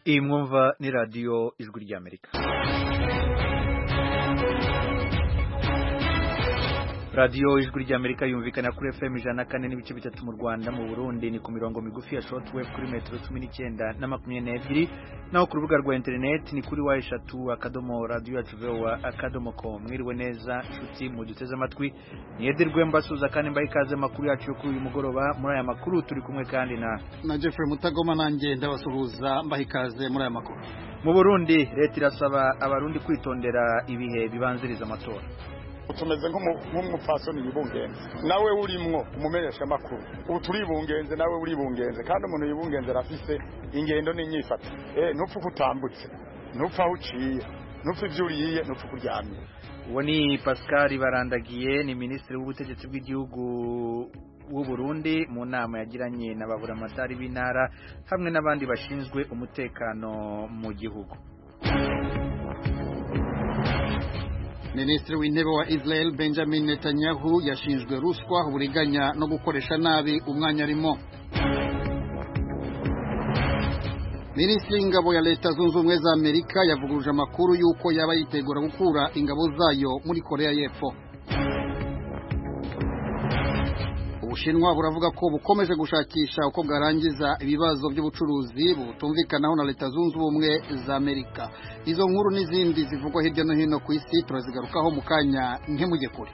Iyi mwumva ni radio Ijwi ry'Amerika. Radio Ijwi ry'Amerika yumvikana kuri FM 104.3 mu Rwanda, mu Burundi ni ku mirongo migufi ya shortwave kuri metero 19 na 22, naho ku rubuga rwa internet ni kuri wa3.radio@voa.com. Mwiriwe neza nshuti mu duteze amatwi, niyedirwe mbasuza kandi mbaye ikaze makuru yacu yo kuri uyu mugoroba. Muri aya makuru turi kumwe kandi na Jeffrey Mutagoma, nanjye ndabasuhuza mbaye ikaze muri aya makuru. Mu Burundi leta irasaba abarundi kwitondera ibihe bibanziriza amatora. Tumeze nk'umupfasoni yibungenze, nawe urimwo umumenyesha makuru, ubu turibungenze nawe uribungenze, kandi umuntu yibungenze arafise ingendo n'inyifato. Ntupfa kutambutse, ntupfa uciye, ntupfa ivyuriye, ntupfa kuryamye. Uwo ni Pascal Barandagiye, ni ministre w'ubutegetsi bw'igihugu w'u Burundi mu nama yagiranye n'ababuramatari b'intara hamwe n'abandi bashinzwe umutekano mu gihugu. Minisitiri w'intebe wa Israel Benjamin Netanyahu yashinjwe ruswa, uburiganya no gukoresha nabi umwanya arimo. Minisitiri w'ingabo ya Leta Zunze Ubumwe za Amerika yavuguruje amakuru y'uko yaba yitegura gukura ingabo zayo muri Korea y'Epfo. Ubushinwa buravuga ko bukomeje gushakisha uko bwarangiza ibibazo by'ubucuruzi butumvikanaho na Leta Zunze Ubumwe za Amerika. Izo nkuru n'izindi zivugwa hirya no hino ku isi turazigarukaho mu kanya, ntimujye kure.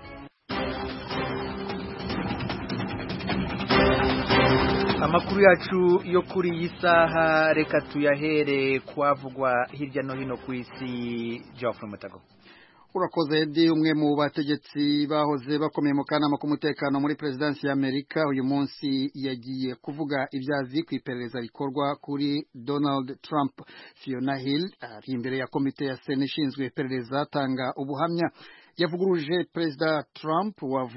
Amakuru yacu yo kuri iyi saha reka tuyahere kwavugwa hirya no hino ku isi. Geoffrey Mutago. Urakoze Edi. Umwe mu bategetsi bahoze bakomeye mu kanama k'umutekano muri Presidency ya Amerika uyu munsi yagiye kuvuga ibyazi ku iperereza rikorwa kuri Donald Trump. Fiona Hill ari imbere ya komite ya Senate ishinzwe iperereza atanga ubuhamya. Yavuguruje Perezida Trump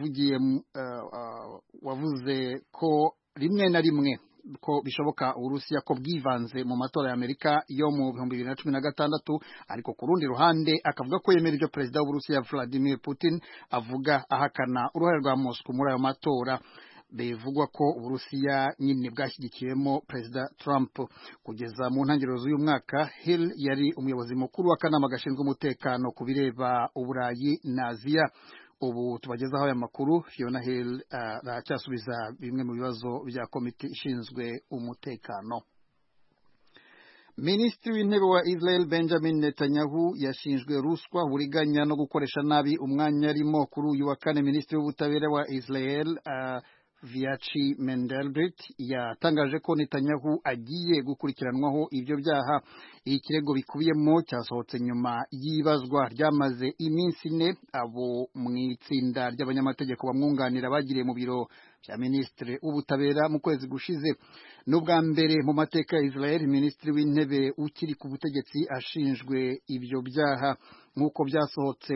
wavuze ko rimwe na rimwe ko bishoboka Urusiya ko bwivanze mu matora ya Amerika yo mu 2016, ariko ku rundi ruhande akavuga ko yemera ibyo Perezida w'Urusiya Vladimir Putin avuga, ahakana uruhare rwa Moscow muri ayo matora. Bivugwa ko Urusiya nyine bwashyigikiyemo Perezida Trump. Kugeza mu ntangiriro z'uyu mwaka, Hill yari umuyobozi mukuru w'akanama gashinzwe umutekano ku bireba Uburayi na Aziya. Ubu tubagezaho aya makuru. Fiona Hill aracyasubiza bimwe mu bibazo bya komite ishinzwe umutekano. Minisitiri w'intebe wa Israel Benjamin Netanyahu yashinjwe ruswa, uburiganya no gukoresha nabi umwanya arimo. Kuri uyu wa kane, Minisitiri w'ubutabera wa Israel Viachi Mendelblit yatangaje ko Netanyahu agiye gukurikiranwaho ibyo byaha. Ikirego bikubiyemo cyasohotse nyuma y'ibazwa ryamaze iminsi 4 abo mu itsinda ry'abanyamategeko bamwunganira bagiriye mu biro bya Minisitiri w'ubutabera mu kwezi gushize. N'ubwa mbere mu mateka ya Israel Minisitiri w'intebe ukiri ku butegetsi ashinjwe ibyo byaha. Nk'uko byasohotse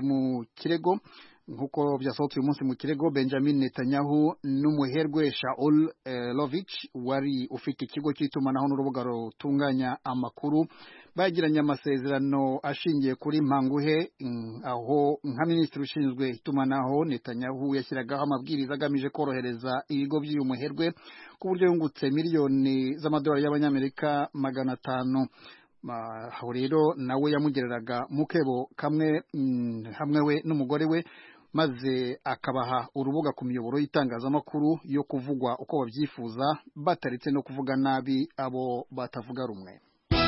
uyu munsi mu kirego, Benjamin Netanyahu n'umuherwe Shaul Lovich wari ufite ikigo cy'itumanaho n'urubuga rutunganya amakuru bagiranye amasezerano ashingiye kuri mpanguhe, aho nka minisitiri ushinzwe itumanaho Netanyahu yashyiragaho amabwiriza agamije korohereza ibigo by'uyu muherwe ku buryo yungutse miliyoni z'amadolari y'abanyamerika 500. Aho rero nawe yamugereraga mukebo kamwe hamwe we n'umugore we, maze akabaha urubuga ku miyoboro y'itangazamakuru yo kuvugwa uko babyifuza, bataretse no kuvuga nabi abo batavuga rumwe.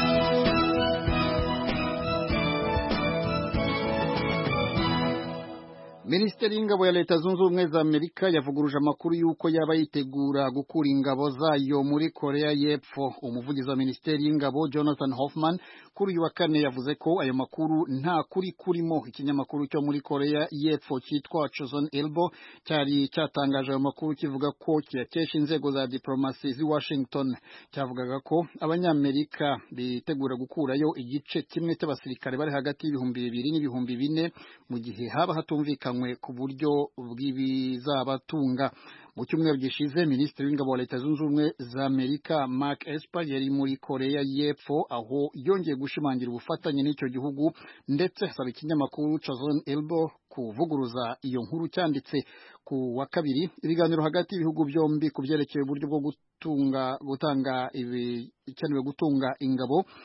Minisiteri y'ingabo ya Leta Zunze Ubumwe za Amerika yavuguruje amakuru y'uko yaba yitegura gukura ingabo zayo muri Korea y'Epfo. Umuvugizi wa Minisiteri y'ingabo Jonathan Hoffman kuri uyu wa kane yavuze ko ayo makuru nta kuri kurimo. Ikinyamakuru cyo muri Korea y'Epfo cyitwa Chosun Ilbo cyari cyatangaje ayo makuru kivuga ko kiyakesha inzego za diplomasi z'i Washington. Cyavugaga ko Abanyamerika bitegura gukurayo igice kimwe cy'abasirikare bari hagati y'ibihumbi 2 n'ibihumbi 4 mu gihe haba hatumvikanywe ku buryo bw'ibizabatunga. Mu cyumweru gishize Minisitiri w'ingabo wa Leta Zunze Ubumwe za Amerika Mark Esper yari muri Korea y'Epfo, aho yongeye gushimangira ubufatanye n'icyo gihugu, ndetse asaba ikinyamakuru Chosun Ilbo kuvuguruza iyo nkuru cyanditse ku wa kabiri ibiganiro hagati y'ibihugu byombi ku byerekeye uburyo bwo gutanga ingabo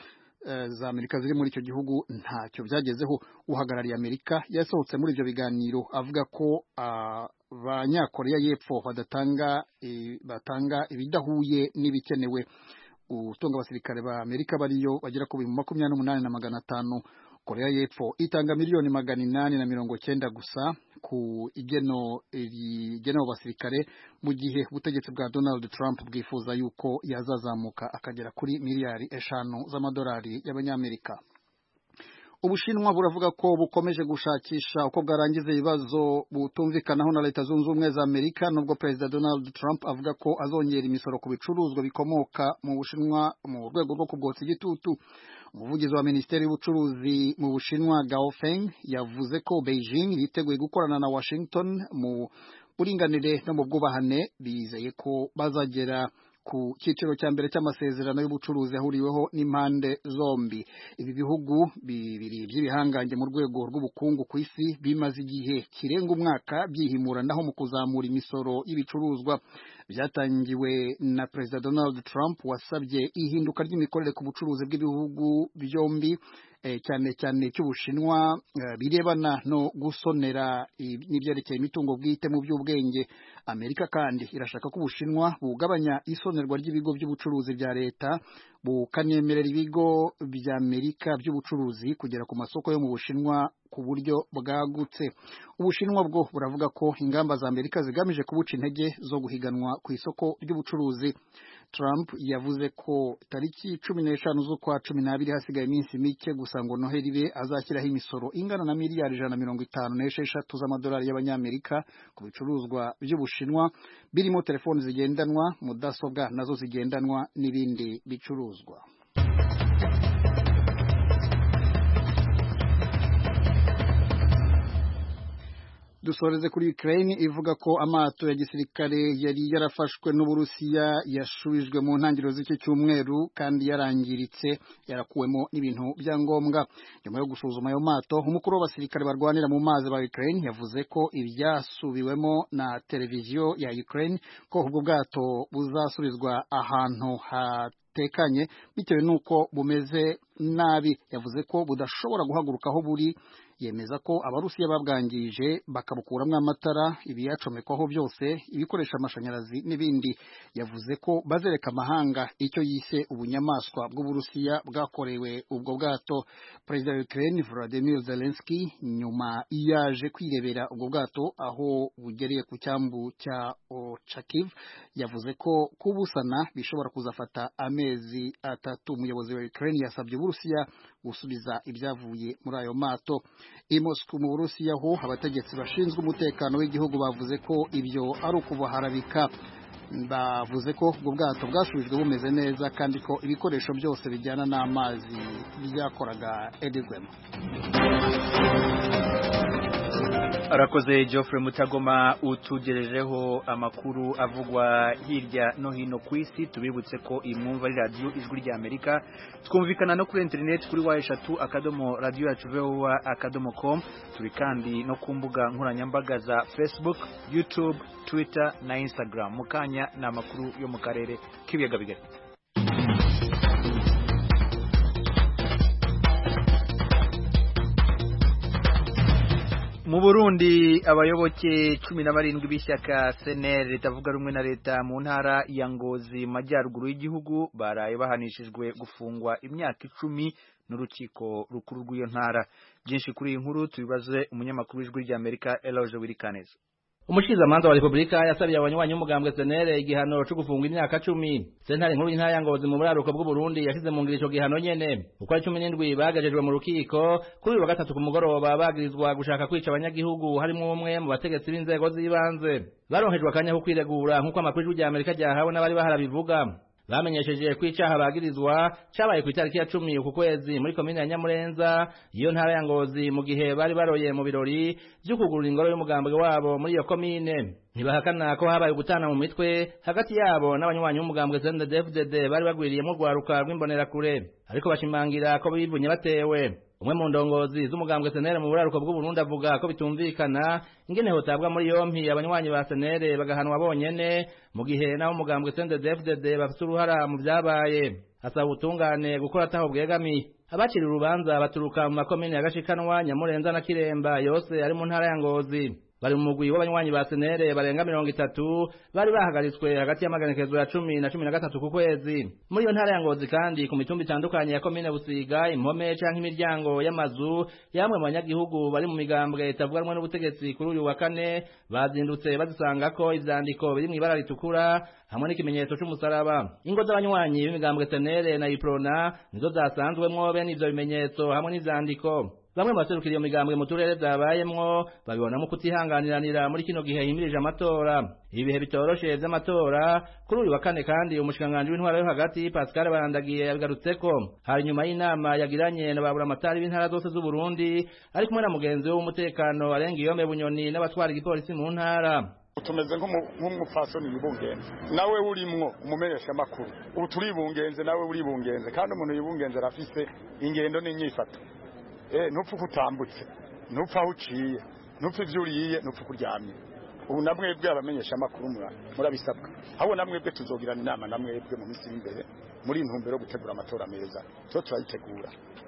za Amerika ziri muri icyo gihugu ntacyo byagezeho. Uhagarariye Amerika yasohotse muri ibyo biganiro avuga ko abanyakoreya y'Epfo batanga ibidahuye n'ibikenewe. Utunga abasirikare ba Amerika bariyo bagera ku 28,500. Korea y'Epfo itanga miliyoni 890 gusa ku igeno basirikare mu gihe ubutegetsi bwa Donald Trump bwifuza yuko yazazamuka akagera kuri miliyari 5 z'amadolari y'abanyamerika. Ubushinwa buravuga ko bukomeje gushakisha uko bwarangiza ibibazo butumvikanaho na Leta Zunze Ubumwe za Amerika, nubwo Perezida Donald Trump avuga ko azongera imisoro ku bicuruzwa bikomoka mu Bushinwa mu rwego rwo kubwotsa igitutu. Umuvugizi wa Minisiteri y'Ubucuruzi mu Bushinwa Gao Feng yavuze ko Beijing yiteguye gukorana na Washington mu buringanire no mu bwubahane, bizeye ko bazagera ku cyiciro cya mbere cy'amasezerano y'ubucuruzi ahuriweho n'impande zombi. Ibi bihugu bibiri by'ibihangange mu rwego rw'ubukungu ku isi bimaze igihe kirenga umwaka byihimuranaho mu kuzamura imisoro y'ibicuruzwa. Byatangiwe na Perezida Donald Trump wasabye ihinduka ry'imikorere ku bucuruzi bw'ibihugu byombi, cyane cyane cy'Ubushinwa, birebana no gusonera n'ibyerekeye imitungo bwite mu by'ubwenge. Amerika kandi irashaka ko Ubushinwa bugabanya isonerwa ry'ibigo by'ubucuruzi bya leta, bukanemerera ibigo bya Amerika by'ubucuruzi kugera ku masoko yo mu Bushinwa ku buryo bwagutse. Ubushinwa bwo buravuga ko ingamba za Amerika zigamije kubuca intege zo guhiganwa ku isoko ry'ubucuruzi. Trump yavuze ko tariki 15 z'ukwa 12 hasigaye iminsi mike gusa ngo Noheli be azashyiraho imisoro ingana na miliyari 156 z'amadolari y'abanyamerika ku bicuruzwa by'Ubushinwa birimo telefoni zigendanwa, mudasobwa nazo zigendanwa n'ibindi bicuruzwa. Dusoreze kuri Ukraine ivuga ko amato ya gisirikare yari yarafashwe n'Uburusiya yashubijwe mu ntangiriro z'iki cyumweru kandi yarangiritse, yarakuwemo n'ibintu bya ngombwa. Nyuma yo gusuzuma ayo mato, umukuru w'abasirikare barwanira mu mazi ba Ukraine yavuze ko ibyasubiwemo na televiziyo ya Ukraine ko ubwo bwato buzasubizwa ahantu hatekanye bitewe n'uko bumeze nabi. Yavuze ko budashobora guhaguruka aho buri, yemeza ko Abarusiya babwangije bakabukuramwo amatara, ibiyacomekwaho byose, ibikoresha amashanyarazi n'ibindi. Yavuze ko bazereka amahanga icyo yise ubunyamaswa bw'Uburusiya bwakorewe ubwo bwato. Perezida wa Ukraine Volodymyr Zelensky nyuma yaje kwirebera ubwo bwato aho bugereye ku cyambu cya Ochakiv, yavuze ko kubusana bishobora kuzafata amezi 3. Umuyobozi wa Ukraine yasabye Uburusiya gusubiza ibyavuye muri ayo mato. I Moscow mu Burusiya ho abategetsi bashinzwe umutekano w'igihugu bavuze ko ibyo ari ukubaharabika. Bavuze ko ubwo bwato bwasubijwe bumeze neza kandi ko ibikoresho byose bijyana n'amazi byakoraga edigwema. Arakoze Geoffrey Mutagoma utugerejeho amakuru avugwa hirya no hino ku isi. Tubibutse ko imwumva ari radio Ijwi rya Amerika, twumvikana no kuri internet kuri wa3.radio.voa.com. turi kandi no ku mbuga nkoranyambaga za Facebook, YouTube, Twitter na Instagram. Mukanya na makuru yo mu karere k'ibiyaga bigari. Mu Burundi abayoboke 17 b'ishyaka CNL ritavuga rumwe na leta mu ntara ya Ngozi majyaruguru y'igihugu baraye bahanishijwe gufungwa imyaka 10 n'urukiko rukuru rw'iyo ntara. Byinshi kuri iyi nkuru tubibaze umunyamakuru w'Ijwi rya Amerika Eloge Wirikaneza. Umushikizamanza wa Republika yasabiye abanywanyi umugambwe CNL igihano cyo gufungwa imyaka 10. Sentare nkuru y'intara ya Ngozi mu buraruko bw'u Burundi yashize mu ngiro ico gihano nyene. Uko 17 bagajejwe mu rukiko kuri wa gatatu ku mugoroba bagirizwa gushaka kwica abanyagihugu harimo umwe mu bategetsi b'inzego z'ibanze. Baronkejwe akanya ko kwiregura nkuko amakuru y'Ijwi rya Amerika ryahawe n'abari baharabivuga. Bamenyesheje kwicaha bagirizwa cyabaye ku itariki ya 10 uku kwezi muri komine ya Nyamurenza iyo ntara ya Ngozi mu gihe bari baroye mu birori byo kugurura ingoro y'umugambwe wabo muri iyo komine. Ntibahakana ko habaye gutana mu mitwe hagati yabo n'abanywanyi b'umugambwe CNDD-FDD bari bagwiriye mu rwaruka rw'imbonera kure, ariko bashimangira ko bivunye batewe. umwe mu ndongozi z'umugambwe senere mu buraruko bw'Uburundi avuga ko bitumvikana ingene hotabwa muri yompi abanywanyi ba senere bagahanwa bonyene mu gihe naho umugambwe CNDD-FDD bafite uruhara mu byabaye asaba ubutungane gukora ataho bwegamiye abacira urubanza baturuka mu makomine ya Gashikanwa Nyamurenza na Kiremba yose ari mu ntara ya Ngozi bari mu mugwi w'abanywanyi ba senere barenga 30 bari bahagaritswe hagati y'amagenekezo ya 10 na 13 ku kwezi muri iyo ntara ya Ngozi kandi ku mitumba itandukanye ya komine Busiga impome canke imiryango y'amazu yamwe mu banyagihugu bari mu migambwe itavuga rumwe n'ubutegetsi kuri uyu wa kane bazindutse bazisanga ko ivyandiko biri mu ibara ritukura hamwe n'ikimenyetso c'umusaraba ingo z'abanywanyi b'imigambwe senere na Iprona nizo zasanzwemwo bene ivyo bimenyetso hamwe n'ivyandiko bamwe mu baserukira iyo migambwe mu turere zabayemwo babibonamo kutihanganiranira muri kino gihe himirije amatora ibihe bitoroshe vy'amatora kuri uyu wa kane kandi umushikiranganji w'intwara yo hagati Pascal Barandagiye yabigarutseko hari nyuma y'inama yagiranye na baburamatari b'intara zose z'u Burundi ari kumwe na mugenzi we w'umutekano arenga Iyome Bunyoni n'abatwara igipolisi mu ntara utumeze nk'umupfasoni yibungenze nawe urimwo umumenyesha makuru ubu turibungenze nawe uribungenze kandi umuntu yibungenze arafise ingendo n'inyifato ntupfa kutambutse ntupfa aho uciye ntupfa ivyo uriye ntupfa kuryamye ubu namwebwe abamenyesha amakuru murabisabwa ahubwo namwebwe tuzogirana inama namwebwe mu minsi imbere muri intumbero yo gutegura amatora meza turayitegura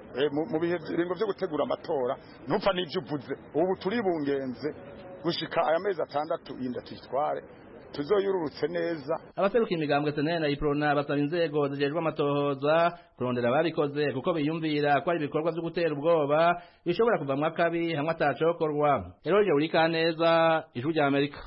mu bihe biringo vyo gutegura amatora ntupfa n'ivyo uvuze ubu turibungenze gushika aya mezi 6 inda tuyitware tuzoyururutse neza abaserukiye imigambwe senere na Iprona basaba inzego zijejwe amatohoza kurondera ababikoze kuko biyumvira ko ari ibikorwa vyo gutera ubwoba bishobora kuvamwo akabi hamwe atacokorwa Eroje Urikaneza Ijwi rya Amerika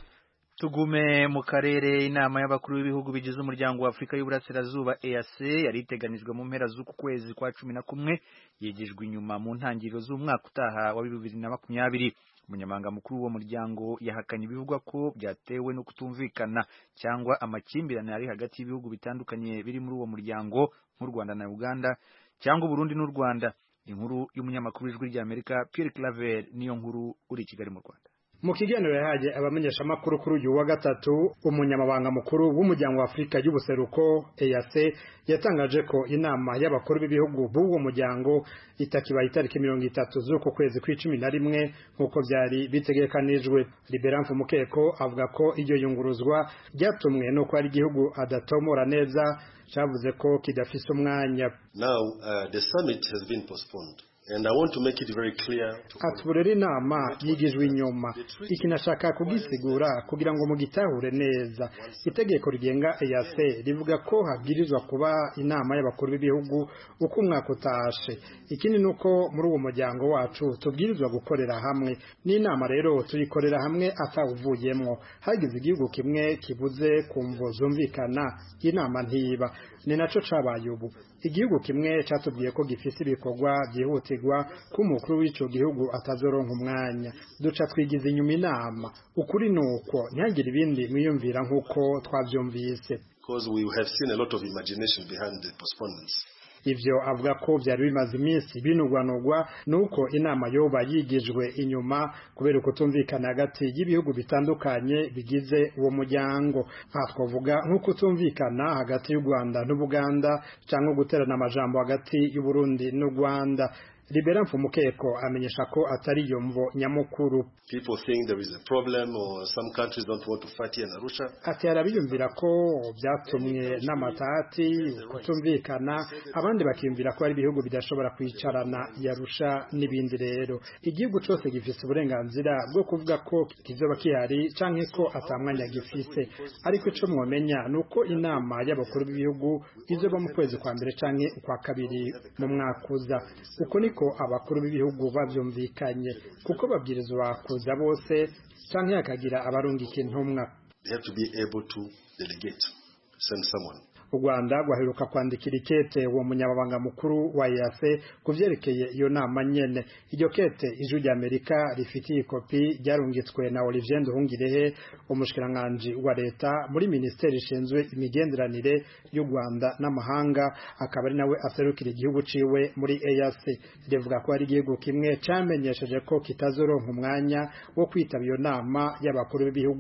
tugume mu karere inama y'abakuru b'ibihugu bigize umuryango wa Afrika y'Uburasirazuba EAC yari iteganijwe mu mpera z'uku kwezi kwa 11 yegejwe inyuma mu ntangiriro z'umwaka utaha wa 2020 umunyamabanga mukuru wo muryango yahakanye ibivugwa ko byatewe no kutumvikana cyangwa amakimbirane ari hagati y'ibihugu bitandukanye biri muri uwo muryango nk'u Rwanda na Uganda cyangwa Burundi n'u Rwanda inkuru y'umunyamakuru w'Ijwi rya Amerika Pierre Claver niyo nkuru uri Kigali mu Rwanda mu kiganiro yahaje abamenyesha makuru kuri uyu wa gatatu umunyamabanga mukuru w'umuryango wa Afrika y'ubuseruko EAC yatangaje ko inama y'abakuru b'ibihugu b'uwo muryango itakibaye itariki 30 z'uko kwezi kwa11 nkuko byari bitegekanijwe Liberan Mukeko avuga ko iryo yunguruzwa ryatumwe no ko ari igihugu adatomora neza cyavuze ko kidafise umwanya. Now the summit has been postponed. And I want to make it very clear. Atbureri nama yigijwe inyuma ikinashaka kugisigura kugira ngo mugitahure neza itegeko rigenga EAC rivuga ko habwirizwa kuba inama y'abakuru b'ibihugu uko umwaka utashe ikindi nuko muri uwo muryango wacu tubwirizwa gukorera hamwe n'inama rero tuyikorera hamwe atawuvuyemwo hagize igihugu kimwe kibuze kumvo zumvikana inama ntiba ni naco cabaye ubu igihugu kimwe catubwiye ko gifise ibikorwa byihutirwa ko umukuru w'ico gihugu atazoronka umwanya duca twigize inyuma inama ukuri nuko ntihagire ibindi mwiyumvira nk'uko twavyumvise because we have seen a lot of imagination behind the postponements. Ivyo avuga ko byari bimaze iminsi binugwanugwa nuko inama yoba yigijwe inyuma kubera kutumvikana hagati y'ibihugu bitandukanye bigize uwo muryango twavuga nko kutumvikana hagati y'u Rwanda n'Ubuganda cyangwa guterana amajambo hagati y'u Burundi n'u Rwanda. Liberan Mukeko amenyesha ko atari yo mvo nyamukuru. People think there is a problem or some countries don't want to fight here in Arusha. Ati arabiyumvira ko byatumwe n'amatati kutumvikana abandi bakiyumvira ko ari ibihugu bidashobora kwicarana Arusha n'ibindi rero igihugu cyose gifise uburenganzira bwo kuvuga ko kizoba kihari canke ko atamwanya gifise ariko ico mwomenya nuko inama y'abakuru b'ibihugu izoba mu kwezi kwa mbere canke kwa kabiri mu mwaka uza uko niko abakuru b'ibihugu bavyumvikanye kuko babwirizwa kuza bose canke akagira abarungika intumwa. They have to be able to delegate, send someone. U Rwanda rwaheruka kwandikira ikete uwo munyamabanga mukuru wa EAC kuvyerekeye iyo nama nyene. Iryo kete Ijwi rya Amerika rifitiye kopi ryarungitswe na Olivier Nduhungirehe umushikiranganje wa leta muri ministeri ishinzwe imigenderanire y'u Rwanda n'amahanga akaba ari nawe aserukira igihugu ciwe muri EAC. Rivuga ko ari igihugu kimwe camenyesheje ko kitazoronka umwanya wo kwitaba iyo nama y'abakuru b'ibihugu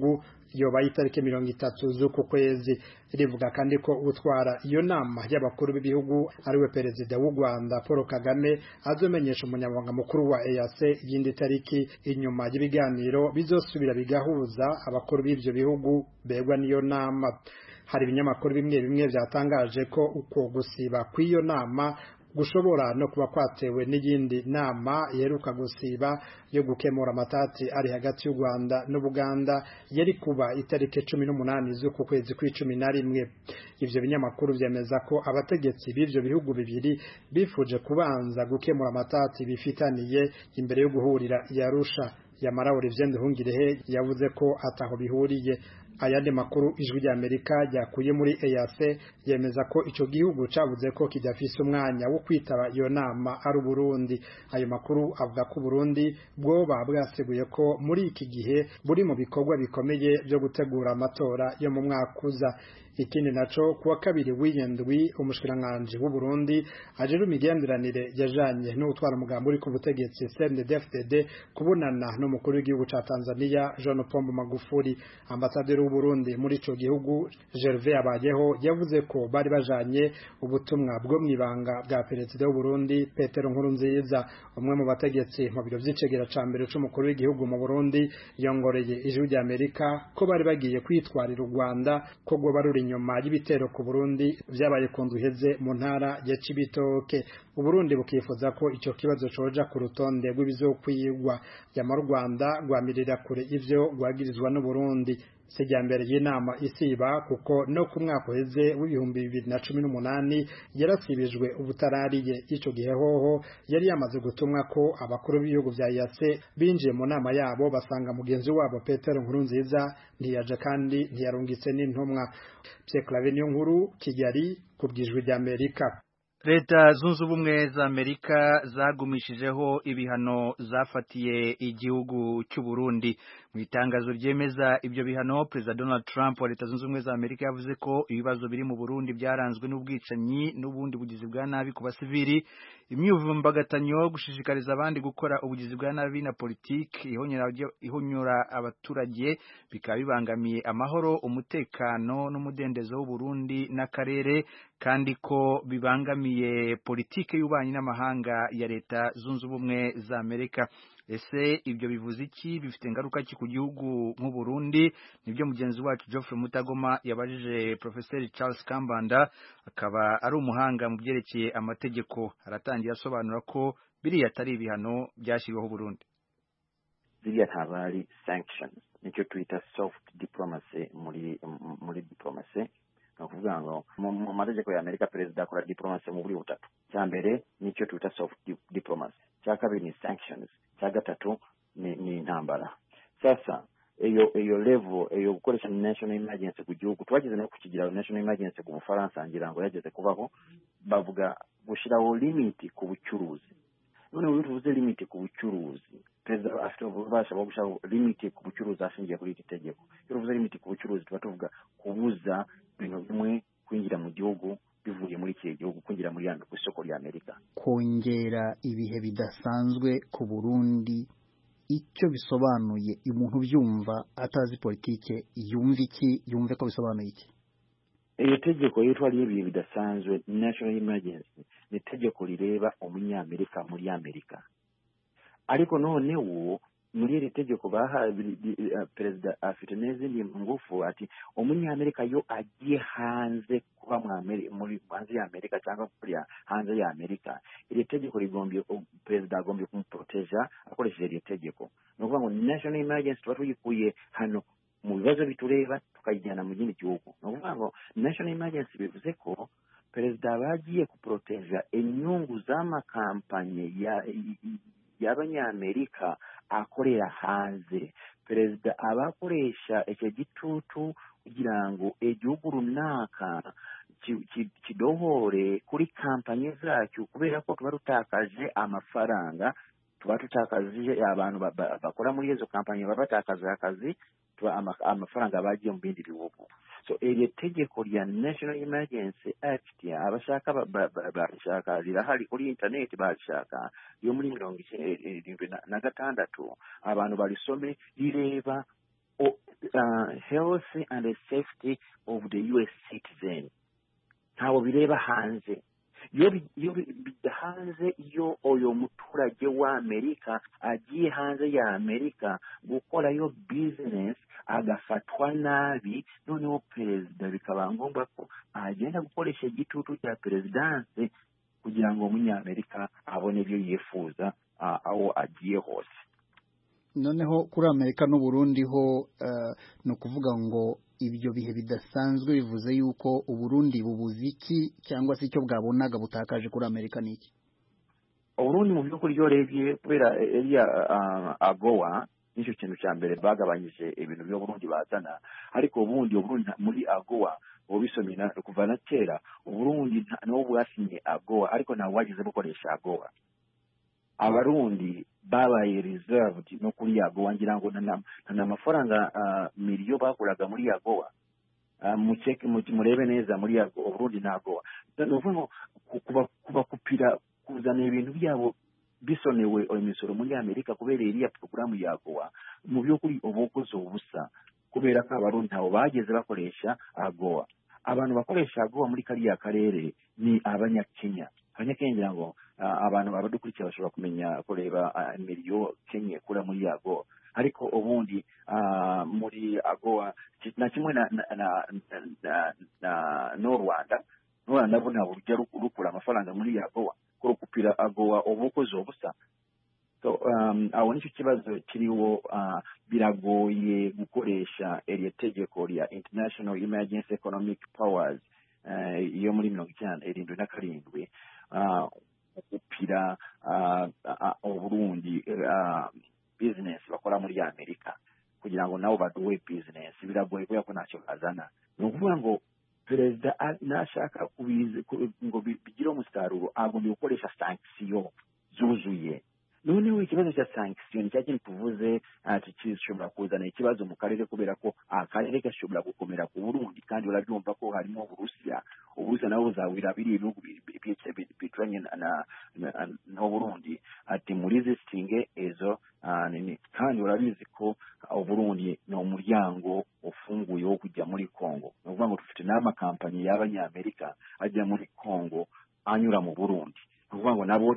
yoba itariki 30 z'uku kwezi. Rivuga kandi ko utwara iyo nama y'abakuru b'ibihugu ariwe perezida w'u Rwanda Paul Kagame azomenyesha umunyamabanga mukuru wa EAC y'indi tariki inyuma y'ibiganiro bizosubira bigahuza abakuru b'ivyo bihugu begwa n'iyo nama. Hari ibinyamakuru bimwe bimwe byatangaje ko uko gusiba kw'iyo nama gushobora no kuba kwatewe n'iyindi nama yeruka gusiba yo gukemura amatati ari hagati y'u Rwanda n'Ubuganda yari kuba itariki 18 z'uku kwezi kwa11. Ivyo binyamakuru vyemeza ko abategetsi b'ivyo bihugu bibiri bifuje kubanza gukemura amatati bifitaniye imbere yo guhurira i Arusha. Yamara Olivier Nduhungirehe yavuze ko ataho bihuriye. Ayandi makuru ijwi rya Amerika ryakuye muri EAC yemeza ko ico gihugu cavuze ko kidafise umwanya wo kwitaba iyo nama ari Burundi. Ayo makuru avuga ko Burundi bwoba bwaseguye ko muri iki gihe buri mu bikorwa bikomeye byo gutegura amatora yo mu mwaka uza. Ikindi naco kuwa kabiri w'iyendwi umushikiranganje w'u Burundi ajeru imigenderanire yajanye n'utwara umugambo uri ku butegetsi CNDD-FDD kubonana n'umukuru w'igihugu ca Tanzania John Pombe Magufuli. Ambasaderi w'u Burundi muri ico gihugu Gervais Abayeho yavuze ko bari bajanye ubutumwa bwo mwibanga bwa perezida w'u Burundi Petero Nkurunziza. Umwe mu bategetsi mu biro vy'icegera ca mbere c'umukuru w'igihugu mu Burundi yongoreye ijwi rya Amerika ko bari bagiye kwitwarira u Rwanda ko go baruri nyuma y'ibitero ku Burundi vyabaye ku nduheze mu ntara ya Cibitoke. U Burundi bukifuza ko ico kibazo coja ku rutonde rw'ibizokwigwa. Yamara u Rwanda rwamirira kure ivyo rwagirizwa n'u Burundi. Sejambere y'inama isiba kuko no ku mwaka uheze w'ibihumbi 2018 yarasibijwe ubutarariye. Ico gihe hoho yari yamaze gutumwa ko abakuru b'ibihugu vya EAC binjiye mu nama yabo basanga mugenzi wabo Petero Nkurunziza ntiyaje kandi ntiyarungitse n'intumwa. Pierre Claver Niyonkuru, Kigali, kubwijwe rya Amerika. Leta zunze ubumwe za Amerika zagumishijeho ibihano zafatiye igihugu cy'u Burundi. Mu itangazo ryemeza ibyo bihano, President Donald Trump wa Leta zunze ubumwe za Amerika yavuze ko ibibazo biri mu Burundi byaranzwe n'ubwicanyi n'ubundi bugizi bwa nabi ku basivili, imyivumbagatanyo, gushishikariza abandi gukora ubugizi bwa nabi na politiki ihonyora abaturage, bikaba bibangamiye amahoro, umutekano n'umudendezo w'u Burundi n'akarere, kandi ko bibangamiye politike y'ububanyi n'amahanga ya Leta zunze ubumwe za Amerika. Ese ibyo bivuze iki? Bifite ingaruka ki ku gihugu nk'u Burundi? Nibyo mugenzi wacu Geoffrey Mutagoma yabajije Professor Charles Kambanda, akaba ari umuhanga mu byerekeye amategeko. Aratangira asobanura ko biriya atari ibihano byashyiriweho Burundi. Ziriya ntabari sanctions, nicyo twita soft diplomacy muri diplomacy. Nakuvuga ngo mu mategeko ya Amerika perezida akora diplomacy mu buryo butatu. Cya mbere nicyo twita soft diplomacy, cya kabiri ni sanctions, cya gatatu ni intambara. Sasa iyo level yo gukoresha national emergency ku gihugu twagize no kukigira national emergency ku Bufaransa ngira ngo yageze kubaho, bavuga gushiraho limit ku bucuruzi. None uvuze limit ku bucuruzi, perezida afite ububasha bwo gushiraho limit ku bucuruzi ashingiye kuri iki tegeko. Iyo uvuze limit ku bucuruzi tuba tuvuga kubuza ibintu bimwe kwinjira mu gihugu bivuye muri iki gihugu kwinjira muri yandi ku isoko rya Amerika. Kongera ibihe bidasanzwe ku Burundi, icyo bisobanuye umuntu byumva atazi politike yumve ko bisobanuye iki? Iyo tegeko yitwa ibihe bidasanzwe, national emergency, ni tegeko rireba umunyamerika muri Amerika. Ariko none uwo muri iri tegeko baha perezida afite n'izindi ngufu ati umunyamerika yo agiye hanze kuba muri hanze ya Amerika cyangwa kuriya hanze ya Amerika, iri tegeko rigombye perezida agombye kumuproteja akoresheje iri tegeko. Ni ukuvuga ngo national emergency tuba tuyikuye hano mu bibazo bitureba tukayijyana mu gindi gihugu. Ni ukuvuga ngo national emergency bivuze ko perezida bagiye kuproteja inyungu z'amakampanye y'abanyamerika akorera hanze. Perezida abakoresha icyo gitutu kugira ngo igihugu runaka kidohore kuri kampanye zacyo, kubera ko tuba tutakaje amafaranga, tuba tutakaje abantu bakora muri izo kampanye, baba batakaje akazi, amafaranga bagiye mu bindi bihugu. So iri tegeko rya National Emergency Act abashaka bashaka rirahari kuri internet, bashaka yo muri 76 abantu barisome, rireba health and the safety of the US citizen. Ntawo bireba hanze. Iyo hanze iyo oyo muturage wa Amerika agiye hanze ya Amerika gukorayo business agafatwa nabi, noneho perezida bikaba ngombwa ko agenda gukoresha igitutu cya perezidanse kugira ngo umunyamerika abone ibyo yifuza aho agiye hose. Noneho kuri Amerika n'u Burundi ho no kuvuga ngo ibyo bihe bidasanzwe bivuze yuko u Burundi bubuziki cyangwa se icyo bwabonaga butakaje kuri Amerika niki? Uburundi mu by'ukuri ryo rebye kubera area AGOA nicyo kintu cya mbere bagabanyije ibintu byo Burundi bazana, ariko ubundi Uburundi muri AGOA ubisomina kuva na kera Uburundi no bwasinye AGOA ariko ntawe wagize bukoresha AGOA. Abarundi babaye reserved no kuri AGOA ngira ngo nta mafaranga miliyo bakuraga muri AGOA. Mucheke murebe neza muri AGOA Burundi na AGOA. Nuvuga kuba kupira kuzana ibintu byabo bisonewe imisoro muri Amerika kubera iriya programu ya AGOA mu by'ukuri ubukoze ubusa kubera ko Abarundi ntawo bageze bakoresha AGOA. Abantu bakoresha AGOA muri kariya karere ni Abanyakenya ngira ngo abantu babadukurikira bashobora kumenya kureba miliyo Kenya kura muri AGOA, ariko ubundi muri AGOA na kimwe no Rwanda bo ntabwo rujya rukura amafaranga muri AGOA kuri kupira AGOA ubukoze ubusa. So aho nicyo kibazo kiriho, biragoye gukoresha iri tegeko rya International Emergency Economic Powers iyo muri 1977 gupira Uburundi business bakora muri Amerika kugira ngo nabo baduwe business, biragoye kuya ko ntacyo bazana. Ni ukuvuga ngo perezida nashaka kubize ngo bigire umusaruro agomba gukoresha sanction zuzuye. Noneho ikibazo cya sanction cyakindi tuvuze kishobora kuzana ikibazo mu karere kubera ko akarere gashobora gukomera ku Burundi, kandi urabyumva ko harimo Uburusiya nabo uzawira biri ibihugu bituranye na Burundi ati muri zistinge ezo kandi urabizi ko Burundi no umuryango ufunguye wo kujya muri Kongo. No kuvuga ngo dufite n'amakampani y'Abanyamerika ajya muri Kongo anyura mu Burundi. No kuvuga ngo nabo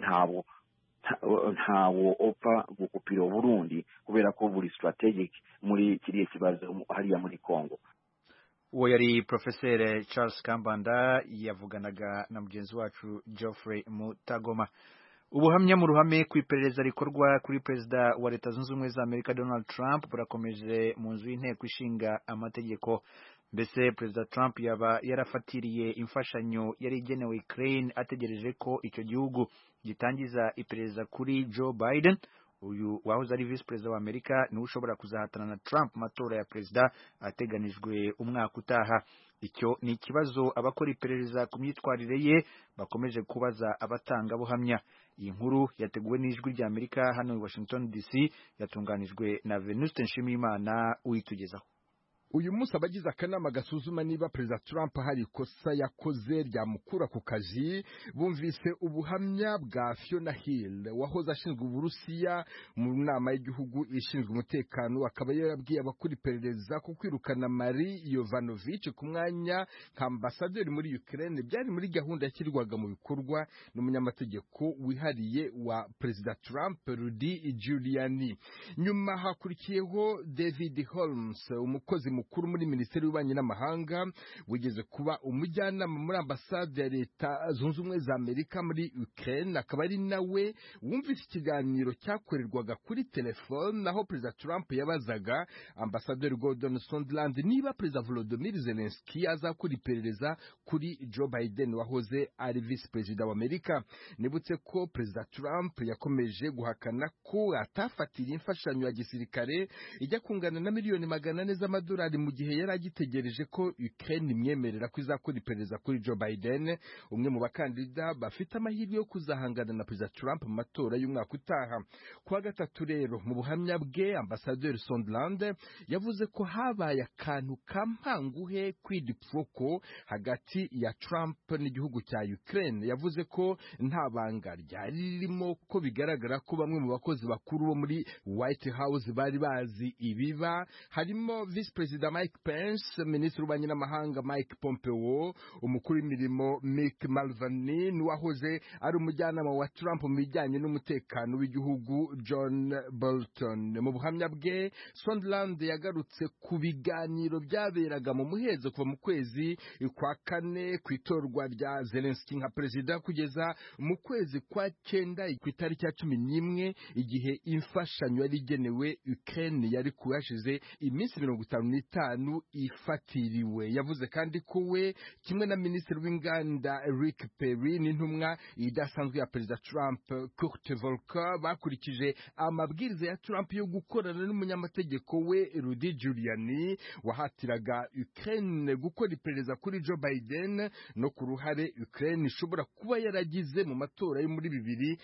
ntawo opfa gukupira Burundi kubera ko buri strategic muri kiriye kibazo hariya muri Kongo. Uwo yari Professor Charles Kambanda yavuganaga na mugenzi wacu Geoffrey Mutagoma. Ubuhamya mu ruhame ku iperereza rikorwa kuri Perezida wa Leta Zunze Ubumwe za Amerika Donald Trump burakomeje mu nzu y'inteko ishinga amategeko. Mbese Perezida Trump yaba yarafatiriye imfashanyo yari igenewe Ukraine ategereje ko icyo gihugu gitangiza iperereza kuri Joe Biden, uyu wahoze ari Vice President wa Amerika niwe ushobora kuzahatana na Trump matora ya Perezida ateganijwe umwaka utaha. Icyo ni ikibazo abakora iperereza ku myitwarire ye bakomeje kubaza abatanga buhamya. Iyi nkuru yateguwe n'Ijwi rya Amerika hano i Washington DC, yatunganijwe na Venuste Nshimiyimana uyitugezaho. Uyu munsi abagize akanama gasuzuma niba Perezida Trump hari ikosa yakoze ryamukura ku kazi bumvise ubuhamya bwa Fiona Hill wahoze ashinzwe Uburusiya mu nama y'igihugu ishinzwe umutekano, akaba yarabwiye abakuri iperereza ko kwirukana Marie Yovanovich ku mwanya nk'ambasaderi muri Ukraine byari muri gahunda yashyirwaga mu bikorwa n'umunyamategeko wihariye wa Perezida Trump Rudy Giuliani. Nyuma hakurikiyeho David Holmes, umukozi mukuru muri Minisiteri y'Ububanyi n'Amahanga wigeze kuba umujyanama muri ambasade ya Leta Zunze Ubumwe za Amerika muri Ukraine, akaba ari nawe wumvise ikiganiro cyakorerwaga kuri telefone naho Perezida Trump yabazaga ambasaderi Gordon Sondland niba Perezida Volodymyr Zelensky azakora iperereza kuri Joe Biden wahoze ari Vice President wa Amerika. Nibutse ko Perezida Trump yakomeje guhakana ko atafatira imfashanyo ya gisirikare ijya kungana na miliyoni 400 z'amadolari byari mu gihe yari agitegereje ko Ukraine imwemerera ko izakora iperereza kuri Joe Biden, umwe mu bakandida bafite amahirwe yo kuzahangana na Perezida Trump mu matora y'umwaka utaha. Kuwa gatatu rero mu buhamya bwe Ambassadeur Sondland yavuze ko habaye akantu kampanguhe kw'idipfoko hagati ya Trump n'igihugu cya Ukraine. Yavuze ko nta banga ryari ririmo, ko bigaragara ko bamwe mu bakozi bakuru bo muri White House bari bazi ibiba, harimo Vice President Mike Pence, Minisitiri w'Ububanyi n'Amahanga Mike Pompeo, umukuru w'imirimo Mick Mulvaney, n'uwahoze ari umujyanama wa Trump mu bijyanye n'umutekano w'igihugu John Bolton. Mu buhamya bwe Sondland yagarutse ku biganiro byaberaga mu muhezo kuva mu kwezi kwa kane ku itorwa rya Zelensky nka perezida kugeza mu kwezi kwa cyenda ku itariki ya 11 igihe imfashanyo yari igenewe Ukraine yari kuyashize iminsi 55 ifatiriwe. Yavuze kandi ko we kimwe na Minisitiri w'Inganda Rick Perry n'intumwa idasanzwe ya Perezida Trump Kurt Volker bakurikije amabwiriza ya Trump yo gukorana n'umunyamategeko we Rudy Giuliani wahatiraga Ukraine gukora iperereza kuri Joe Biden no ku ruhare Ukraine ishobora kuba yaragize mu matora yo muri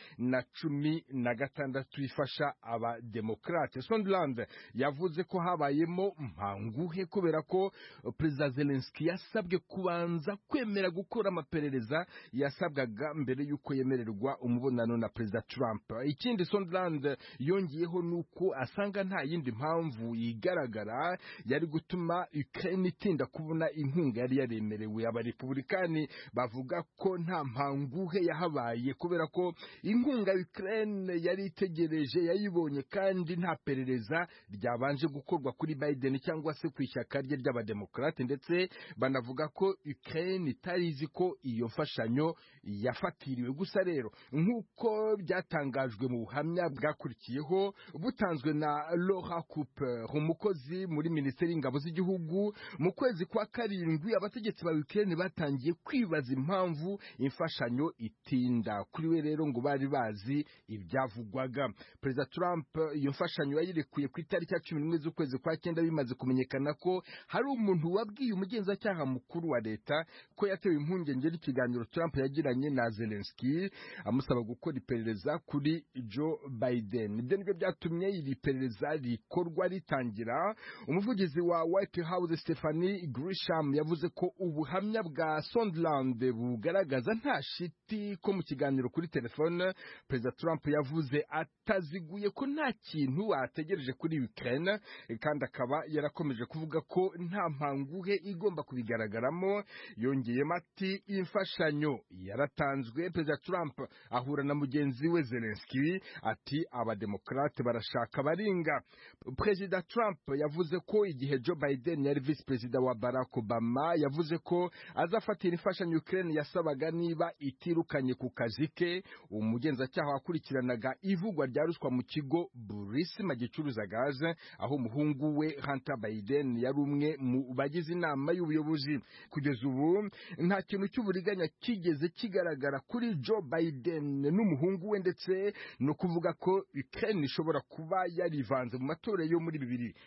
2016 ifasha abademokrate. Sondland yavuze ko habayemo mpanguhe kubera ko Perezida Zelensky yasabwe kubanza kwemera gukora amaperereza yasabwaga mbere yuko yemererwa umubonano na Perezida Trump. Ikindi Sondland yongiyeho nuko asanga nta yindi mpamvu igaragara yari gutuma Ukraine itinda kubona inkunga yari yaremerewe. Abarepublikani bavuga ko nta mpanguhe yahabaye kubera ko inkunga Ukraine yari itegereje yayibonye kandi nta perereza ryabanje gukorwa kuri Biden cyangwa se ku ishyaka rye ry'abademokrate, ndetse banavuga ko Ukraine itarizi ko iyo mfashanyo yafatiriwe. Gusa rero nk'uko byatangajwe mu buhamya bwakurikiyeho butanzwe na Laura Cooper, umukozi muri Minisiteri y'Ingabo z'igihugu, mu kwezi kwa karindwi abategetsi ba Ukraine batangiye kwibaza impamvu imfashanyo itinda. Kuri we rero ngo bari bazi ibyavugwaga. Perezida Trump iyo mfashanyo yayirekuye ku itariki ya 11 z'ukwezi kwa cyenda bimaze kumenyekana ko hari umuntu wabwiye umugenzacyaha mukuru wa leta ko yatewe impungenge n'ikiganiro Trump yagiranye na Zelensky amusaba gukora iperereza kuri Joe Biden. Ibyo nibyo byatumye iri perereza rikorwa ritangira. Umuvugizi wa White House Stephanie Grisham yavuze ko ubuhamya bwa Sondland bugaragaza nta shiti ko mu kiganiro kuri telefone Perezida Trump yavuze ataziguye ko nta kintu ategereje kuri Ukraine, kandi akaba yarakomeje kuvuga ko nta mpanguhe igomba kubigaragaramo. Yongeyemo ati imfashanyo yaratanzwe. Perezida Trump ahura na mugenzi we Zelensky ati abademokrate barashaka baringa. Perezida Trump yavuze ko igihe Joe Biden yari vice perezida wa Barack Obama yavuze ko azafatira imfashanyo Ukraine yasabaga niba itirukanye ku kazi ke. Umugenzacyaha wakurikiranaga ivugwa rya ruswa mu kigo Burisma gicuruza gaze aho umuhungu we Hunter Biden yari umwe mu bagize inama y'ubuyobozi. Kugeza ubu nta kintu cy'uburiganya kigeze kigaragara kuri Joe Biden n'umuhungu we, ndetse no kuvuga ko Ukraine ishobora kuba yarivanze mu matora yo muri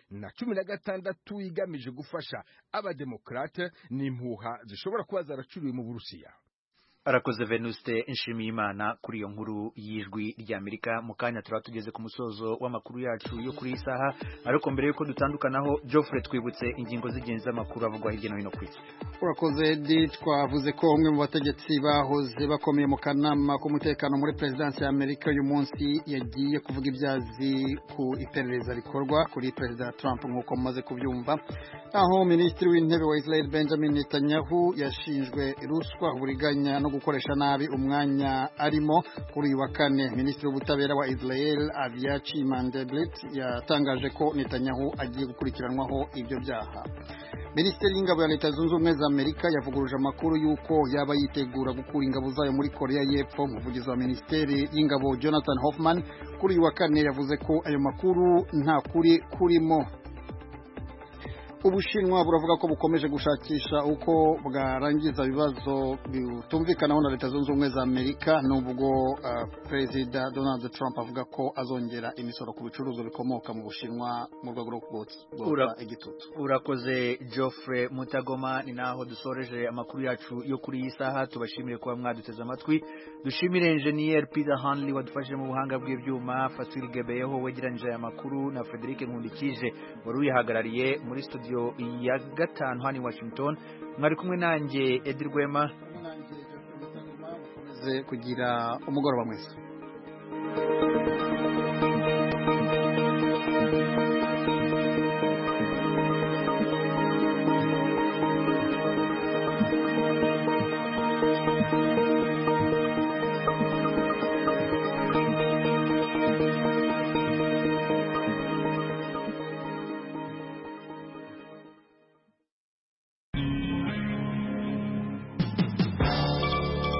2016 igamije gufasha abademokrate n'impuha zishobora kuba zaracuriwe mu Burusiya. Arakoze Venuste Nshimiyimana kuri iyo nkuru y'ijwi ry'Amerika. Mu kanya turaba tugeze ku musozo w'amakuru yacu yo kuri isaha, ariko mbere yuko dutandukanaho Geoffrey twibutse ingingo z'ingenzi z'amakuru avugwa hirya no hino ku isi. Urakoze Di, twavuze ko umwe mu bategetsi bahoze bakomeye mu kanama k'umutekano muri Presidence ya Amerika uyu munsi yagiye kuvuga ibyazi ku iperereza rikorwa kuri Perezida Trump nk'uko mumaze kubyumva, aho Minisitiri w'Intebe wa Israel Benjamin Netanyahu yashinjwe ruswa, uburiganya no gukoresha nabi umwanya arimo. Kuri uyu wa kane Minisitiri w'Ubutabera wa Israel Aviyachi Mandelblit yatangaje ko Netanyahu agiye gukurikiranwaho ibyo byaha. Minisiteri y'Ingabo ya Leta Zunze Ubumwe za Amerika yavuguruje amakuru y'uko yaba yitegura gukura ingabo zayo muri Korea y'Epfo. Umuvugizi wa Minisiteri y'Ingabo Jonathan Hoffman kuri uyu wa kane yavuze ko ayo makuru nta kuri kurimo. Ubushinwa buravuga ko bukomeje gushakisha uko bwarangiza ibibazo bitumvikanaho na Leta Zunze Ubumwe za Amerika nubwo Perezida Donald Trump avuga ko azongera imisoro ku bicuruzwa bikomoka mu Bushinwa mu rwego rwo kubotsa igitutu. Urakoze Geoffrey Mutagoma, ni naho dusoreje amakuru yacu yo kuri iyi saha. Tubashimire kuba mwaduteze amatwi, dushimire Engineer Peter Hanley wadufashije mu buhanga bw'ibyuma, Fasil Gebeyeho wegeranyije aya makuru na Frederic Nkundikije wari uyihagarariye muri studio ya gatanu hano i Washington. Mwari kumwe nanjye Edi Rwema, kugira umugoroba mwiza.